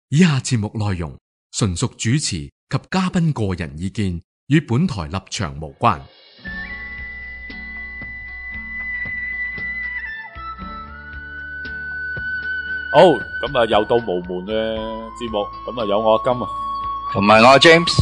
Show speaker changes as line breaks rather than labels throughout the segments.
以下節目內容純屬主持及嘉賓個人意見，與本台立場無關。
好，咁啊又到無門嘅節目，咁啊有我阿金啊，
同埋我阿 James。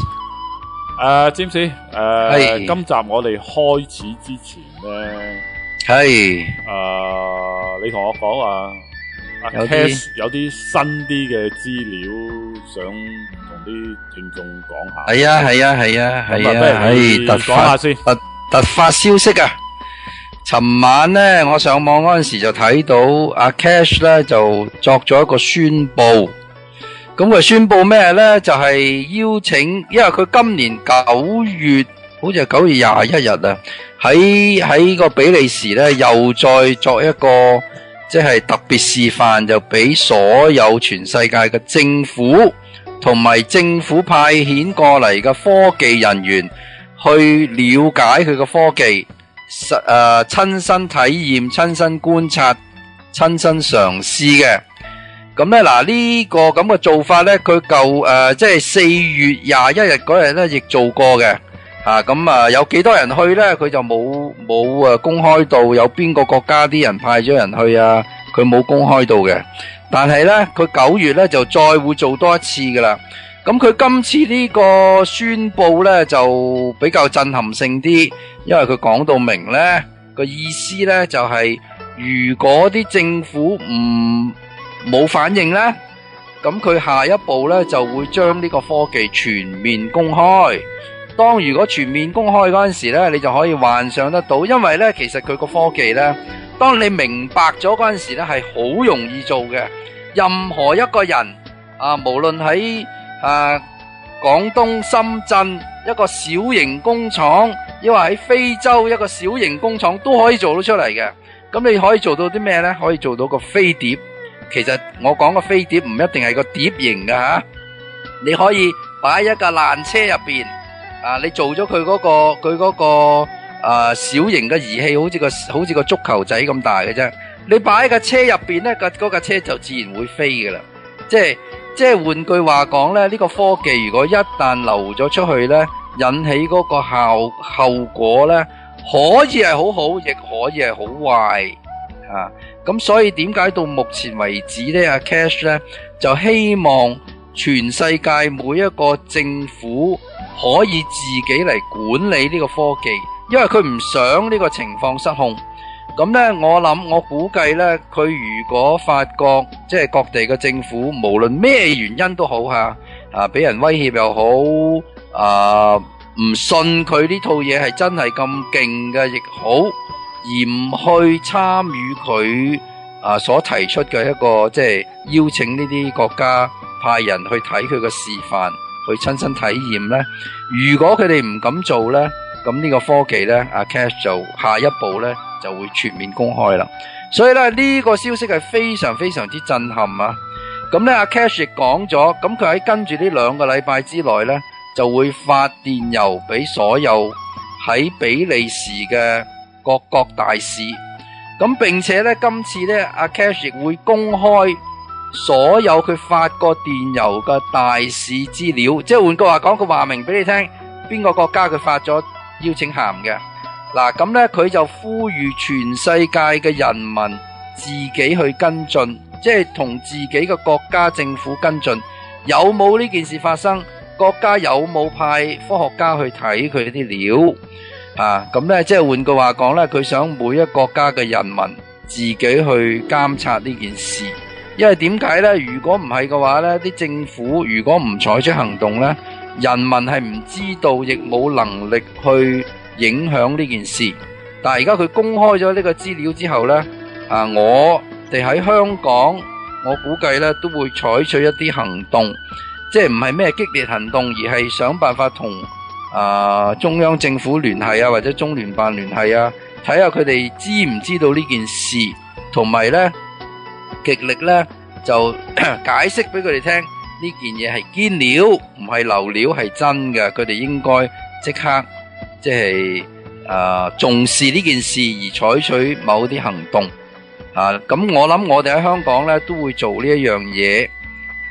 James，今集我哋開始之前咧，
係
你同我講話，阿 Cash 有啲新啲嘅資料想同啲聽眾講下。
係啊，
不如你講下先。
突發消息啊！尋晚咧，我上網嗰陣時就睇到阿 Cash 咧就作咗一個宣布。咁佢宣布咩咧？就係邀請，因為佢今年9月，好似係9月21日啊，喺個比利時咧又再作一個即係特別示範，就俾所有全世界嘅政府同埋政府派遣過嚟嘅科技人員去了解佢嘅科技，親身體驗、親身觀察、親身嘗試嘅。咁咧嗱，呢個咁嘅做法咧，佢即係4月21日嗰日咧亦做過嘅。咁有幾多人去咧？佢就冇公開到有邊個國家啲人派咗人去啊？佢冇公開到嘅。但係咧，佢9月咧就再會做多一次噶啦。咁佢今次呢個宣布咧就比較震撼性啲，因為佢講到明咧個意思咧就係，如果啲政府冇反應咧，咁佢下一步咧就會將呢個科技全面公開。當如果全面公開嗰陣時咧，你就可以幻想得到，因為咧其實佢個科技咧，當你明白咗嗰陣時咧係好容易做嘅。任何一個人無論喺廣東深圳一個小型工廠，抑或喺非洲一個小型工廠都可以做到出嚟嘅。咁你可以做到啲咩呢？可以做到個飛碟。其實我講個飛碟唔一定係個碟型嘅吓，你可以擺一架爛車入邊，你做咗佢嗰個小型嘅儀器，好似個足球仔咁大嘅啫。你擺喺架車入邊呢，嗰架車就自然會飛噶啦。即係換句話講呢，呢個科技如果一旦流咗出去呢，引起嗰個後果呢，可以係好好，亦可以係好壞。咁所以點解到目前為止呢，阿 Cash 呢就希望全世界每一個政府可以自己嚟管理呢個科技，因為佢唔想呢個情況失控。咁呢，我估計呢，佢如果發覺即係各地嘅政府無論咩原因都好俾人威脅又好，唔信佢呢套嘢係真係咁勁嘅亦好，而唔去參與佢所提出嘅一個即係邀請呢啲國家派人去睇佢嘅示範，去親身體驗呢。如果佢哋唔敢做呢，咁呢個科技呢，阿 Cash 就下一步呢就會全面公開啦。所以咧呢個消息係非常非常之震撼啊！咁呢，阿 Cash 亦講咗，咁佢喺跟住呢2個禮拜之內呢，就會發電郵俾所有喺比利時嘅各國大使。咁並且呢，今次呢，阿 Cash 亦會公開所有佢發過電郵嘅大使資料，即係換句話講，佢話明俾你聽邊個國家佢發咗邀請函嘅。嗱，咁呢，佢就呼籲全世界嘅人民自己去跟進，即係同自己嘅國家政府跟進，有冇呢件事發生？國家有冇派科學家去睇佢啲料？咁呢，即係換句話講呢，佢想每一個國家嘅人民自己去監察呢件事。因為點解呢？如果唔係嘅話呢，啲政府如果唔採取行動呢，人民係唔知道，亦冇能力去影響呢件事。但係而家佢公開咗呢個資料之後呢，我哋喺香港，我估計呢都會採取一啲行動，即係唔係咩激烈行動，而係想辦法同中央政府聯繫啊，或者中聯辦聯繫啊，睇下佢哋知唔知道呢件事，同埋呢極力呢就解釋俾佢哋聽，呢件嘢係堅料，唔係流料，係真嘅。佢哋應該即刻即係重視呢件事而採取某啲行動。咁我諗我哋喺香港呢都會做呢一樣嘢。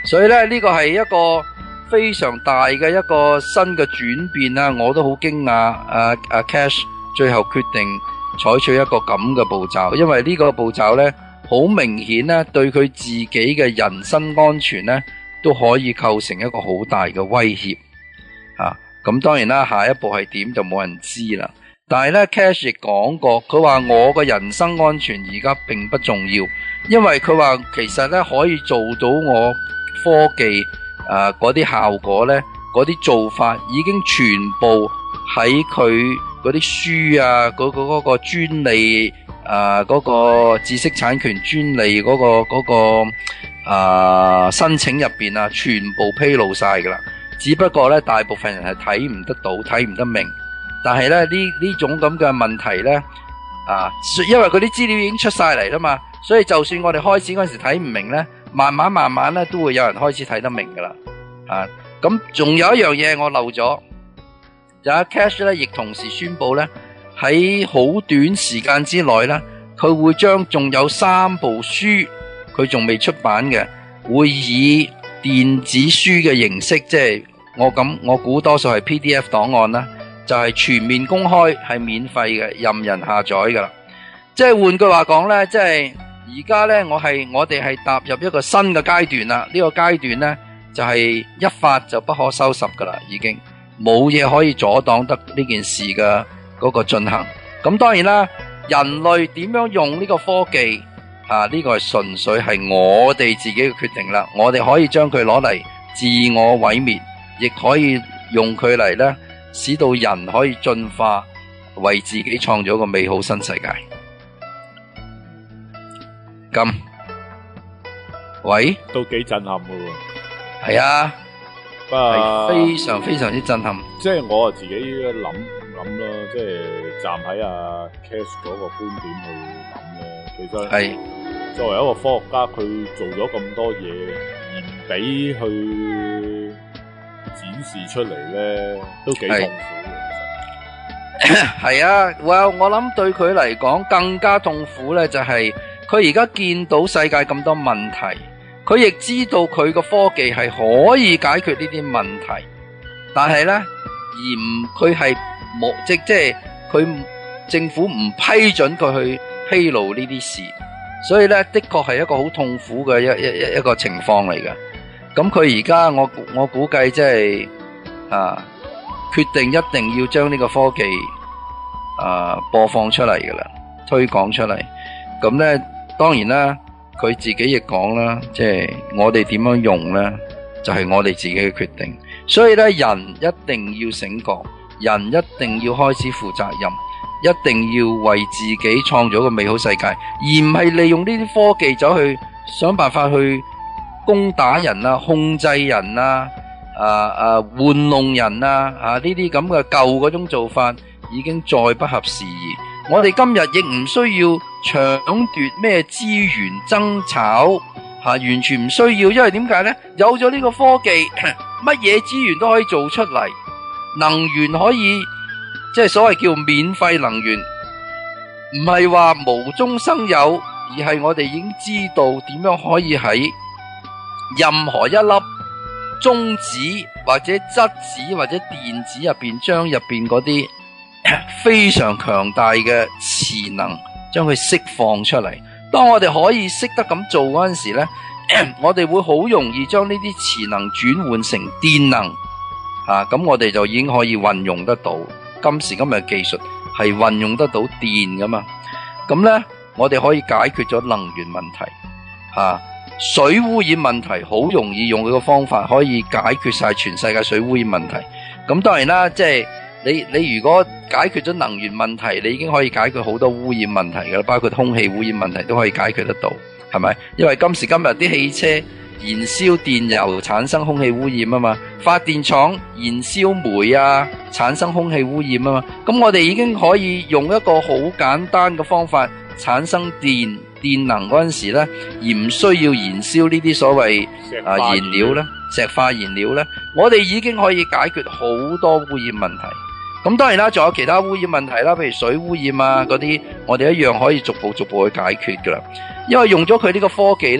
所以咧呢個係一個非常大嘅一個新嘅轉變啊！我都好驚訝Cash 最後決定採取一個咁嘅步驟，因為呢個步驟咧好明顯咧對佢自己嘅人身安全咧都可以構成一個好大嘅威脅啊！咁當然啦，下一步係點就冇人知啦。但係咧 Cash 亦講過，佢話我嘅人身安全而家並不重要，因為佢話其實咧可以做到我科技嗰啲效果咧，嗰啲做法已經全部喺佢嗰啲書啊，嗰個專利嗰個知識產權專利嗰個申請入邊啊，全部披露晒噶啦。只不過咧，大部分人係睇唔得到，睇唔得明。但係咧呢種咁嘅問題咧，因為嗰啲資料已經出晒嚟啦嘛，所以就算我哋開始嗰陣時睇唔明咧，慢慢咧都會有人開始睇得明噶啦。咁仲有一樣嘢我漏咗，就係 Cash 咧，亦同時宣布咧喺好短時間之內咧，佢會將仲有3部書佢仲未出版嘅，會以電子書嘅形式，即係我估多數係 PDF 檔案啦。就係全面公開，係免費嘅，任人下載噶啦。即係換句話講呢，即係而家呢，我哋係踏入一個新嘅階段啦。呢個階段呢，就係一發就不可收拾噶啦，已經冇嘢可以阻擋得呢件事嘅嗰個進行。咁當然啦，人類點樣用呢個科技呢個係純粹係我哋自己嘅決定啦。我哋可以將佢攞嚟自我毀滅，亦可以用佢嚟呢，使到人可以進化，為自己創造一個美好新世界。咁，喂，
都幾震撼嘅喎。
係啊，係非常非常之震撼。
即係我自己諗啦，即係站喺阿 Cash 嗰個觀點去諗咧。其實係作為一個科學家，佢做咗咁多嘢，而唔俾去展示出嚟咧，都幾痛苦嘅。
係啊，我諗對佢嚟講更加痛苦咧，就係佢而家見到世界咁多問題，佢亦知道佢個科技係可以解決呢啲問題，但係咧佢係冇即係佢政府唔批准佢去披露呢啲事，所以咧的確係一個好痛苦嘅一個情況嚟嘅。咁佢而家我估計即係決定一定要將呢個科技播放出嚟噶啦，推廣出嚟。咁咧當然啦，佢自己亦講啦，即係我哋點樣用咧，就係我哋自己嘅決定。所以咧，人一定要醒覺，人一定要開始負責任，一定要為自己創造一個美好世界，而唔係利用呢啲科技走去想辦法去攻打人啊、控制人啊、玩弄人啊，呢啲咁嘅舊嗰種做法已經再不合時宜。我哋今日亦唔需要搶奪咩資源爭吵，完全唔需要，因為點解呢？有咗呢個科技，乜嘢資源都可以做出嚟，能源可以即係所謂叫免費能源，唔係話無中生有，而係我哋已經知道點樣可以喺任何一粒中子或者質子或者電子入邊，將入邊嗰啲非常強大嘅磁能將佢釋放出嚟。當我哋可以識得咁做嗰陣時呢，我哋會好容易將呢啲磁能轉換成電能，咁我哋就已經可以運用得到。今時今日嘅技術係運用得到電噶嘛，咁呢，我哋可以解決咗能源問題，水污染問題好容易用佢個方法可以解決晒全世界水污染問題。咁當然啦，即係你如果解決咗能源問題，你已經可以解決好多污染問題噶啦，包括空氣污染問題都可以解決得到，係咪？因為今時今日啲汽車燃燒電油產生空氣污染啊嘛，發電廠燃燒煤產生空氣污染啊嘛，咁我哋已經可以用一個好簡單嘅方法產生電能嗰陣時咧，而唔需要燃燒呢啲所謂燃料咧，石化燃料咧，我哋已經可以解決好多污染問題。咁當然啦，仲有其他污染問題啦，譬如水污染嗰啲，我哋一樣可以逐步去解決噶啦。因為用咗佢呢個科技咧，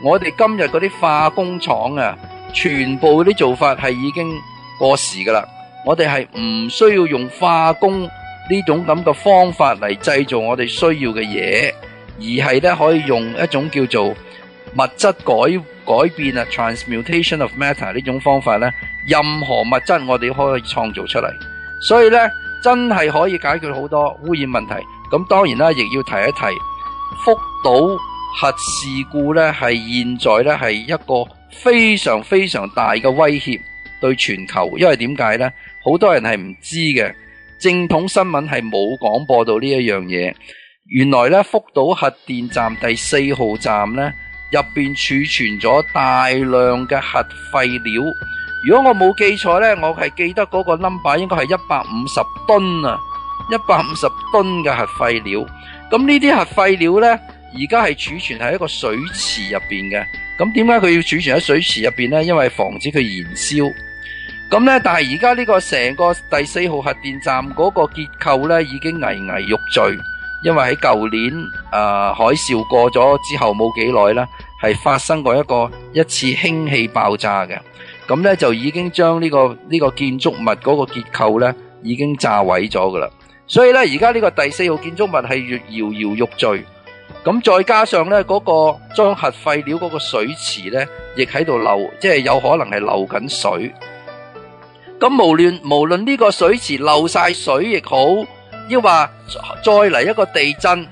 我哋今日嗰啲化工廠啊，全部啲做法係已經過時噶啦。我哋係唔需要用化工呢種咁嘅方法嚟製造我哋需要嘅嘢，而係咧可以用一種叫做物質改變啊 transmutation of matter 呢種方法咧，任何物質我哋可以創造出嚟，所以咧真係可以解決好多污染問題。咁當然啦，亦要提一提福島核事故咧，係現在咧係一個非常非常大嘅威脅對全球。因為點解咧？好多人係唔知嘅，正統新聞係冇廣播到呢一樣嘢。原來咧福島核電站第4號站咧入邊儲存咗大量嘅核廢料。如果我冇記錯咧，我係記得嗰個 number 應該係150噸啊，150噸嘅核廢料。咁呢啲核廢料咧，而家係儲存喺一個水池入邊嘅。咁點解佢要儲存喺水池入邊咧？因為防止佢燃燒。咁咧，但係而家呢個成個第4號核電站嗰個結構咧，已經危危欲墜。因為喺舊年海嘯過咗之後冇幾耐啦，係發生過一次氫氣爆炸嘅。咁咧就已經將呢個建築物嗰個結構咧已經炸毀咗噶啦。所以咧而家呢個第4號建築物係越搖搖欲墜。咁再加上咧嗰個裝核廢料嗰個水池咧，亦喺度漏，即係有可能係漏緊水。咁無論呢個水池漏晒水亦好，抑或再嚟一個地震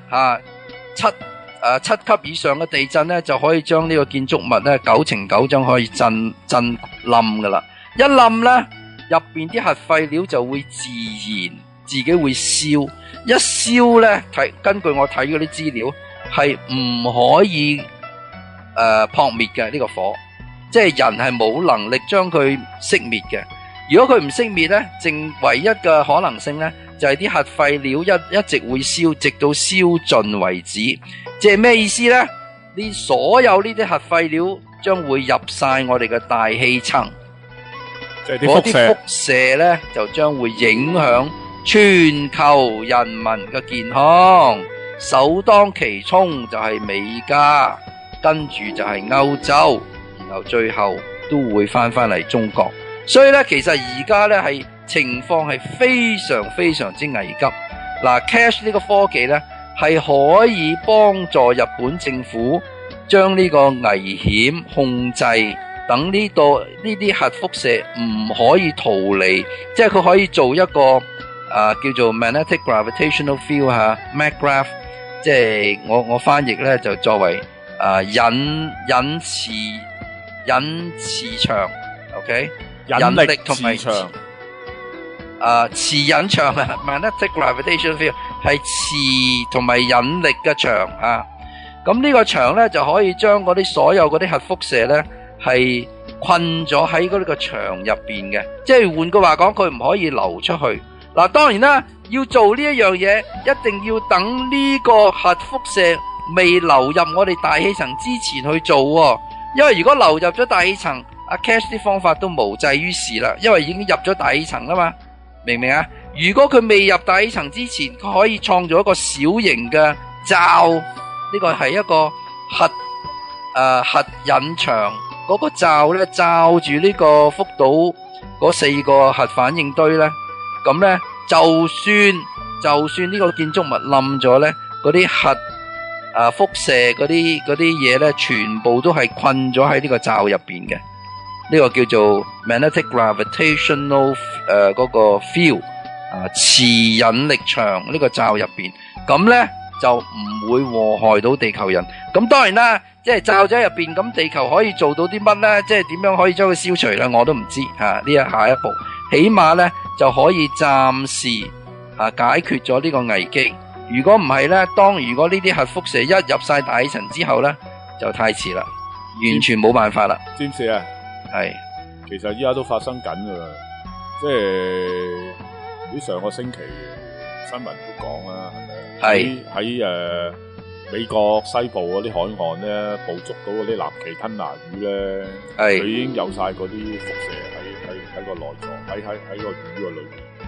7級以上嘅地震咧，就可以將呢個建築物咧9成9將可以震冧噶啦。一冧咧，入邊啲核廢料就會自己會燒，一燒咧根據我睇嗰啲資料係唔可以撲滅嘅呢個火，即係人係冇能力將佢熄滅嘅。如果佢唔熄滅咧，淨唯一嘅可能性咧就係啲核廢料一直會燒，直到燒盡為止。即係咩意思咧？所有呢啲核廢料將會入晒我哋嘅大氣層，
即係啲輻
射咧就將會影響全球人民嘅健康。首當其衝就係美加，跟住就係歐洲，然後最後都會翻嚟中國。所以咧，其實而家咧係情況係非常非常之危急。Cash 呢個科技咧係可以幫助日本政府將呢個危險控制，等呢啲核輻射唔可以逃離，即係佢可以做一個叫做 magnetic gravitational field MagGrav， 即係我翻譯咧就作為引磁場 ，OK。引力同埋磁引場magnetic gravitational field 係磁同埋引力嘅場啊。咁呢個場咧就可以將嗰啲所有嗰啲核輻射咧係困咗喺嗰個場入邊嘅，即係換句話講，佢唔可以流出去。當然啦，要做呢一樣嘢，一定要等呢個核輻射未流入我哋大氣層之前去做，因為如果流入咗大氣層，Cash 啲方法都無濟於事啦，因為已經入咗大氣層啦嘛，明唔明啊？如果佢未入大氣層之前，佢可以創造一個小型嘅罩，呢個係一個核引場，嗰個罩咧罩住呢個福島嗰4個核反應堆咧，咁咧就算呢個建築物冧咗咧，嗰啲核輻射嗰啲嘢咧，全部都係困咗喺呢個罩入邊嘅。呢個叫做 magnetic gravitational 嗰個 field 磁引力場呢個罩入邊，咁咧就唔會禍害到地球人。咁當然啦，即係罩咗入邊，咁地球可以做到啲乜咧？即係點樣可以將佢消除咧？我都唔知呢下一步，起碼咧就可以暫時解決咗呢個危機。如果唔係咧，如果呢啲核輻射一入晒大氣層之後咧，就太遲啦，完全冇辦法啦。
知唔知啊？
係，
其實依家都發生緊噶啦，即係喺上個星期新聞都講啦，係咪？喺美國西部嗰啲海岸咧，捕捉到嗰啲藍鰭吞拿魚咧，佢已經有晒嗰啲輻射喺個內臟，喺個魚個裏面。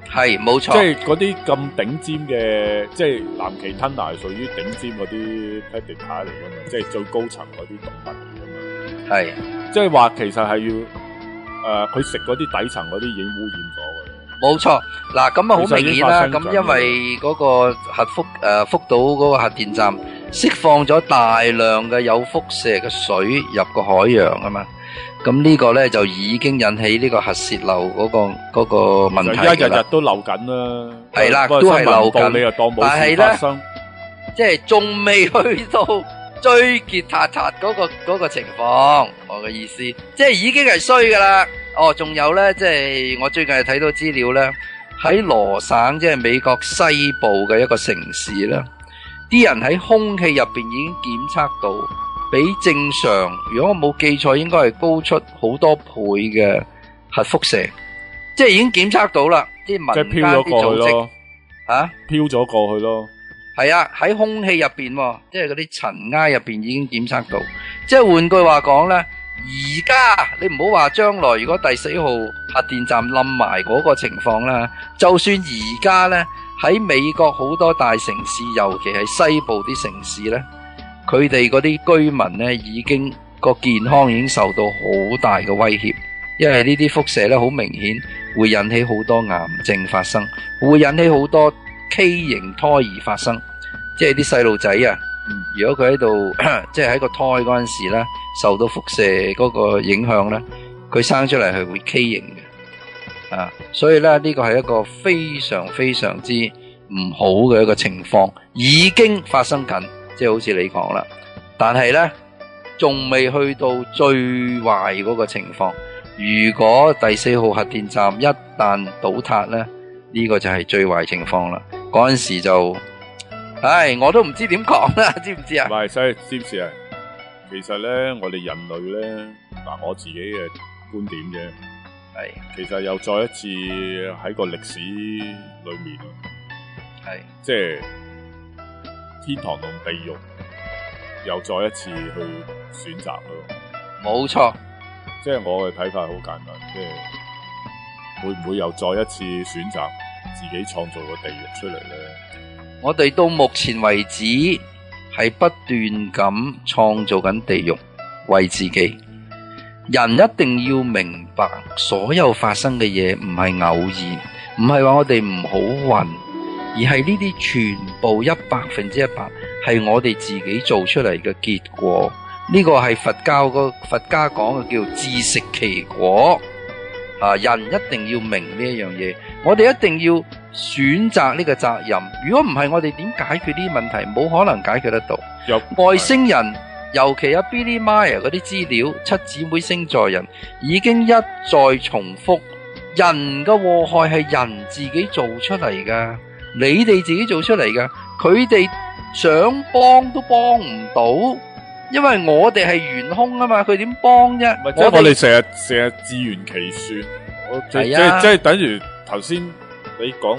係冇錯，
即係嗰啲咁頂尖嘅，即係藍鰭吞拿係屬於頂尖嗰啲 predator 嚟噶嘛，即係最高層嗰啲動物嚟噶嘛。係，即係話其實係要佢食嗰啲底層嗰啲已經污染咗嘅。冇錯，
嗱咁啊好明顯啦，咁因為嗰個福島嗰個核電站釋放咗大量嘅有輻射嘅水入個海洋啊嘛。咁呢個咧就已經引起呢個核泄漏嗰個問題㗎啦。日日
都漏緊啦，
係啦，都係漏緊。
你又當冇事發生，
即係仲未去到追結塔嗰個情況。我嘅意思，即係已經係衰㗎啦。哦，仲有咧，即係我最近係睇到資料咧，喺羅省即係美國西部嘅一個城市咧，啲人喺空氣入邊已經檢測到，比正常，如果我冇記錯，應該係高出好多倍嘅核輻射，即係已經檢測到啦。啲民間啲組織嚇
飄咗過去咯，
係啊，喺空氣入邊，即係嗰啲塵埃入邊已經檢測到。即係換句話講咧，而家你唔好話將來，如果第4號核電站冧埋嗰個情況啦，就算而家咧喺美國好多大城市，尤其係西部啲城市咧。佢哋嗰啲居民咧，已經個健康已經受到好大嘅威脅，因為呢啲輻射咧好明顯會引起好多癌症發生，會引起好多畸形胎兒發生，即係啲細路仔啊，如果佢喺度即係喺個胎嗰陣時咧，受到輻射嗰個影響咧，佢生出嚟係會畸形嘅，啊，所以咧呢個係一個非常非常之唔好嘅一個情況，已經發生緊。即係好似你講啦，但係咧仲未去到最壞嗰個情況。如果第4號核電站一旦倒塌咧，呢個就係最壞情況啦。嗰陣時就，我都唔知點講啦，知唔知啊？
唔係，所以知唔知啊？其實咧，我哋人類咧，嗱，我自己嘅觀點啫，係，其實又再一次喺個歷史裏面，係，即係。天堂同地獄又再一次去選擇咯，
冇錯。
即係我嘅睇法好簡單，即係會唔會又再一次選擇自己創造個地獄出嚟咧？
我哋到目前為止係不斷咁創造緊地獄為自己。人一定要明白，所有發生嘅嘢唔係偶然，唔係話我哋唔好運。而係呢啲全部100%係我哋自己做出嚟嘅結果，呢個係佛家講嘅叫自食其果。人一定要明呢一樣嘢，我哋一定要選擇呢個責任。如果唔係，我哋點解決呢啲問題？冇可能解決得到。外星人，尤其阿 Billy Meyer 嗰啲資料，七姊妹星座人已經一再重複，人嘅禍害係人自己做出嚟噶。你哋自己做出嚟嘅，佢哋想幫都幫唔到，因為我哋係元兇啊嘛，佢點幫啫？
即係我哋成日自圓其說，即係等於頭先你講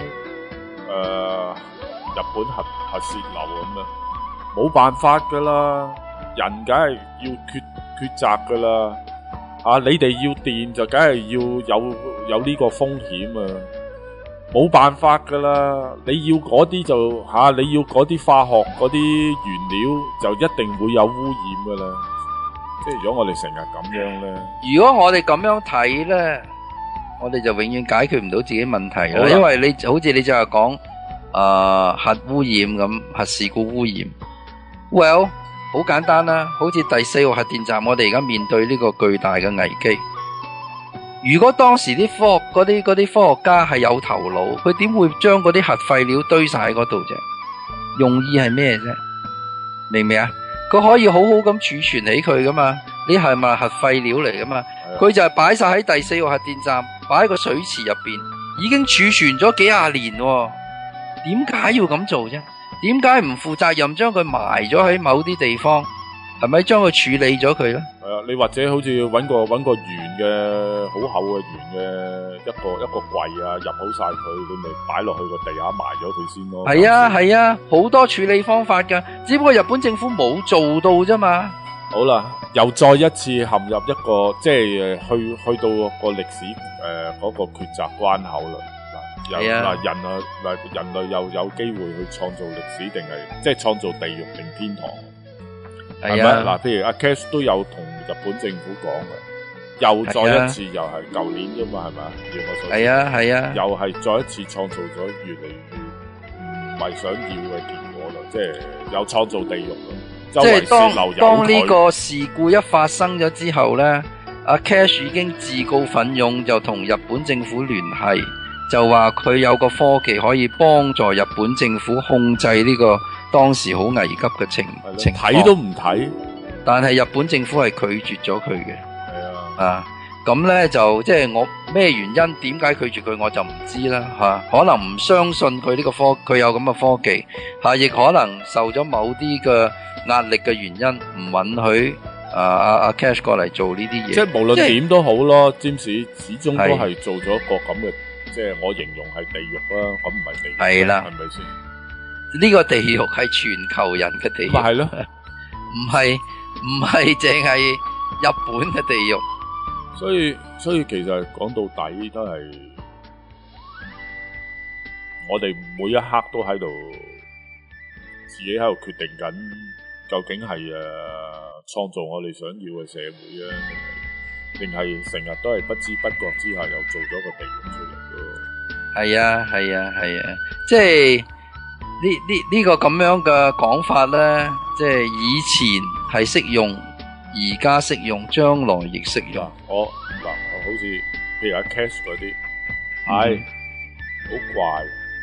日本核泄漏咁樣，冇辦法噶啦，人梗係要抉擇噶啦，你哋要電就梗係要有呢個風險啊！冇辦法噶啦，你要嗰啲就你要嗰啲化學嗰啲原料就一定會有污染噶啦。即係如果我哋成日咁樣咧，
如果我哋咁樣睇咧，我哋就永遠解決唔到自己問題啦。因為你好似你就係講核污染咁，核事故污染。Well， 好簡單啦，好似第4號核電站，我哋而家面對呢個巨大嘅危機。如果當時啲嗰啲科學家係有頭腦，佢點會將嗰啲核廢料堆晒喺嗰度啫？用意係咩啫？明唔明啊？佢可以好好咁儲存起佢噶嘛？呢係咪核廢料嚟噶嘛？佢就係擺晒喺第4號核電站，擺喺個水池入邊，已經儲存咗幾廿年喎。點解要咁做啫？點解唔負責任將佢埋咗喺某啲地方？係咪將佢處理咗佢咧？
係啊，你或者好似搵個圓嘅好厚嘅圓嘅一個櫃啊，入好晒佢，你咪擺落去個地下埋咗佢先咯。
係啊，好多處理方法噶，只不過日本政府冇做到啫嘛。
好啦，又再一次陷入一個即係去到個歷史嗰個抉擇關口啦。 人類又有機會去創造歷史，定係即係創造地獄定天堂？係咪？嗱，譬如阿 Cash 都有同日本政府講嘅，又再一次又係舊年啫嘛，係咪？係啊，又係再一次創造咗越嚟越唔係想要嘅結果咯，即係有創造地獄咯。即係當呢個事故一發生咗之後咧，阿 Cash 已經自告奮勇，就同日本政府聯繫，就話佢有個科技可以幫助日本政府控制呢個當時好危急嘅情況。睇都唔睇，但係日本政府係拒絕咗佢嘅。係啊，咁咧就即係我咩原因點解拒絕佢我就唔知啦吓，可能唔相信佢呢個佢有咁嘅科技吓，亦可能受咗某啲嘅壓力嘅原因，唔允許阿 Cash 過嚟做呢啲嘢。即係無論點都好咯，占士始終都係做咗一個咁嘅，即係我形容係地獄啦，咁唔係地獄，係啦，係咪先？呢個地獄係全球人嘅地獄，咪係咯？唔係淨係日本嘅地獄。所以其實講到底都係我哋每一刻都喺度自己喺度決定緊，究竟係創造我哋想要嘅社會啊，定係成日都係不知不覺之下又做咗個地獄出嚟咯？係啊，即係呢個咁樣嘅講法咧，即係以前係適用，而家適用，將來亦適用。我好似譬如阿 Cash 嗰啲，係好怪，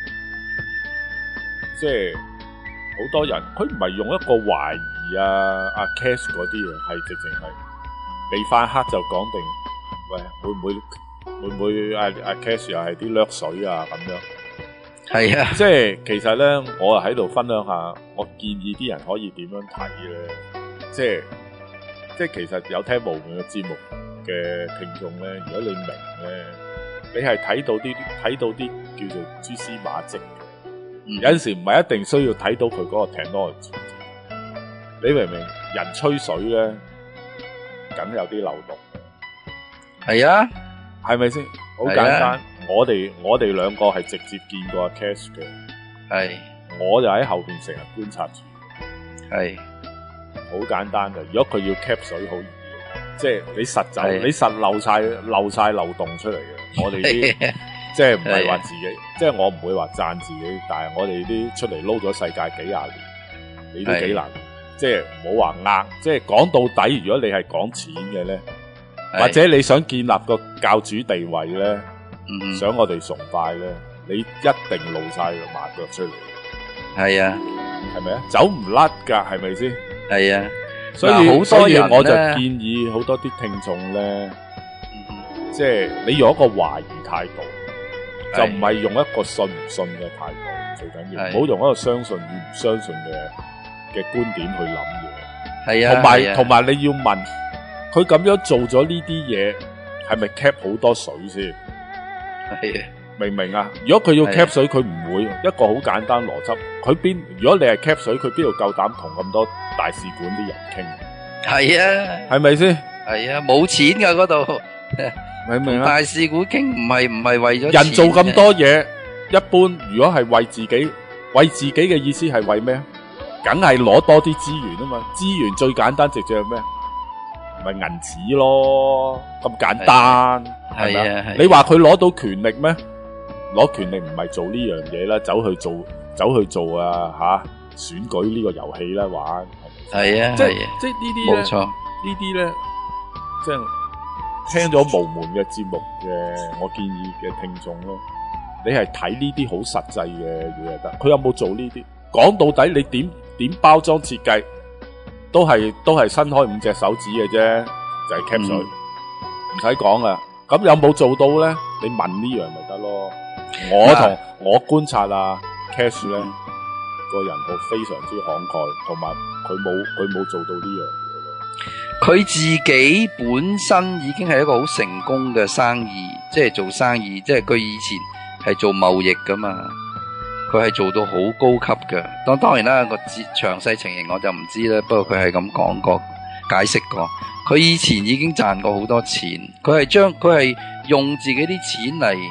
即係好多人佢唔係用一個懷疑阿 Cash 嗰啲嘅，係直情係未翻黑就講定，喂，會唔會阿 Cash 又係啲掠水啊咁樣？係啊，即係其實咧，我喺度分享下，我建議啲人可以點樣睇咧，即係其實有聽無門嘅節目嘅聽眾咧，如果你明咧，你係睇到啲叫做蛛絲馬跡嘅，有陣時唔係一定需要睇到佢嗰個 technology。你明唔明？人吹水咧，梗有啲漏洞。係啊，係咪先？好簡單，我哋兩個係直接見過阿 Cash 嘅，係，我就喺後邊成日觀察住，係。好簡單嘅，如果佢要 cap 水好易，即係你實漏晒漏洞出嚟嘅。我哋啲即係唔係話自己，即係我唔會話讚自己，但係我哋啲出嚟撈咗世界幾廿年，你都幾難，即係唔好話呃。即係講到底，如果你係講錢嘅咧，或者你想建立個教主地位咧，想我哋崇拜咧，你一定露晒個馬腳出嚟。係啊，係咪啊？走唔甩噶，係咪先？係啊，所以我就建議好多啲聽眾咧，即係你用一個懷疑態度，就唔係用一個信唔信嘅態度，最緊要唔好用一個相信與唔相信嘅觀點去諗嘢。係啊，同埋你要問佢咁樣做咗呢啲嘢，係咪 cap 好多水先？係啊。明唔明啊？如果佢要 cap 水，佢唔會一個好簡單邏輯。如果你係 cap 水，佢邊度夠膽同咁多大使館啲人傾？係啊，係咪先？係啊，冇錢噶嗰度，明唔明啊？大使館傾唔係為咗人做咁多嘢，一般如果係為自己嘅意思係為咩啊？梗係攞多啲資源啊嘛！資源最簡單直接係咩？咪銀紙咯，咁簡單係咪啊？你話佢攞到權力咩？攞權力唔係做呢樣嘢啦，走去做選舉呢個遊戲啦玩。係啊，即係呢啲咧，冇錯，呢啲咧，即係聽咗無門嘅節目嘅，我建議嘅聽眾咧，你係睇呢啲好實際嘅嘢就得。佢有冇做呢啲？講到底，你點包裝設計，都係伸開5隻手指嘅啫，就係 cap 水，唔使講啦。咁有冇做到咧？你問呢樣咪得咯。我觀察啊 Cash 咧，個人好非常之慷慨，同埋佢冇做到呢樣嘢咯。佢自己本身已經係一個好成功嘅生意，即係做生意，即係佢以前係做貿易噶嘛，佢係做到好高級嘅。當然啦，個詳細情形我就唔知啦。不過佢係咁講過，解釋過，佢以前已經賺過好多錢，佢係用自己啲錢嚟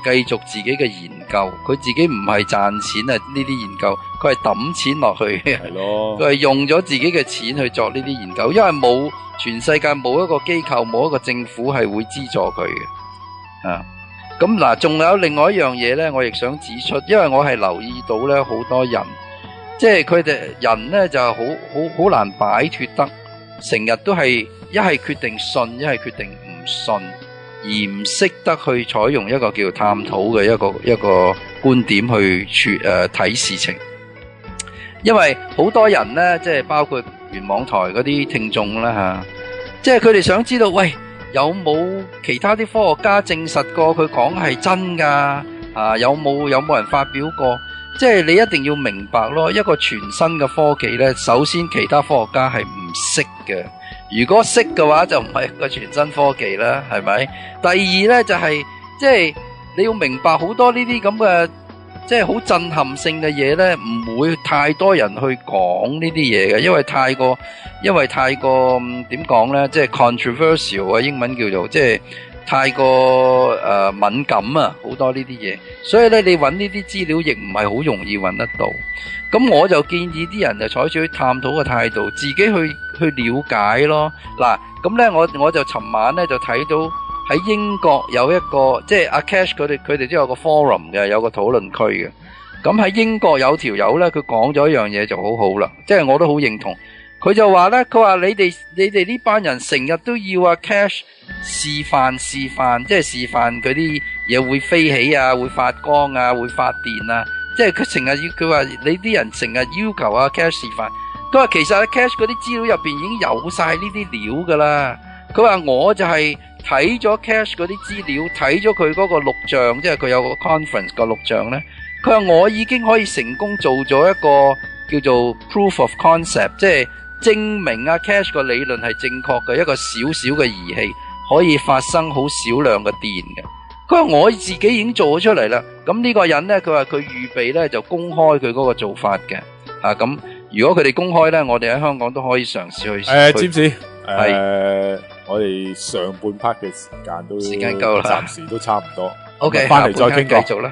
繼續自己嘅研究，佢自己唔係賺錢啊呢啲研究，佢係抌錢落去嘅，
係咯，
佢係用咗自己嘅錢去作呢啲研究，因為冇全世界冇一個機構冇一個政府係會資助佢嘅啊。咁嗱，仲有另外一樣嘢咧，我亦想指出，因為我係留意到咧，好多人即係佢哋人咧就好難擺脫得，成日都係一係決定信，一係決定唔信，而唔識得去採用一個叫探討嘅一個觀點去睇事情。因為好多人咧，即係包括原網台嗰啲聽眾啦吓，即係佢哋想知道，喂，有冇其他啲科學家證實過佢講係真噶？啊，有冇人發表過？即係你一定要明白咯，一個全新嘅科技咧，首先其他科學家係唔識嘅。如果識嘅話，就唔係一個全新科技啦，係咪？第二咧就係，即係你要明白好多呢啲咁嘅，即係好震撼性嘅嘢咧，唔會太多人去講呢啲嘢嘅，因為太過點講咧，即係 controversial 啊，英文叫做即係太過敏感啊，好多呢啲嘢，所以咧你揾呢啲資料亦唔係好容易揾得到。咁我就建議啲人就採取探討嘅態度，自己去了解咯。嗱，咁咧我就尋晚咧就睇到喺英國有一個，即係阿 Cash 佢哋都有個 forum 嘅，有個討論區嘅。咁喺英國有條友咧，佢講咗一樣嘢就好好啦，即係我都好認同。佢就話咧，佢話你哋呢班人成日都要阿 Cash 示範，即係示範嗰啲嘢會飛起啊，會發光啊，會發電啊。即係佢成日要，佢話你啲人成日要求阿 Cash 示範。佢話其實阿 Cash 嗰啲資料入邊已經有晒呢啲料噶啦。佢話我就係睇咗 Cash 嗰啲資料，睇咗佢嗰個錄像，即係佢有個 conference 個錄像咧。佢話我已經可以成功做咗一個叫做 proof of concept， 即係證明阿 Cash 個理論係正確嘅，一個小小嘅儀器可以發生好少量嘅電嘅。佢話我自己已經做咗出嚟啦。咁呢個人咧，佢話佢預備咧就公開佢嗰個做法嘅。咁如果佢哋公開咧，我哋喺香港都可以嘗試去。
占士，我哋上半 part 嘅時間夠啦，暫時都差唔多。
OK，
翻嚟再傾過。
繼續啦。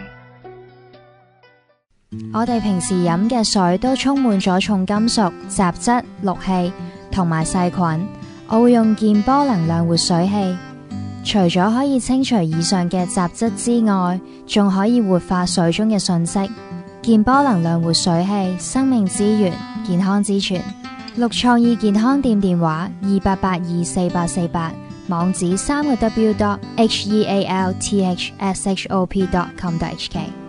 我哋平時飲嘅水都充滿咗重金屬、雜質、氯氣同埋細菌。我會用健波能量活水器，除咗可以清除以上嘅雜質之外，仲可以活化水中嘅信息。健波能量活水器，生命之源，健康之泉。綠創意健康店電話28824848，網址3個W.healthshop.com.hk。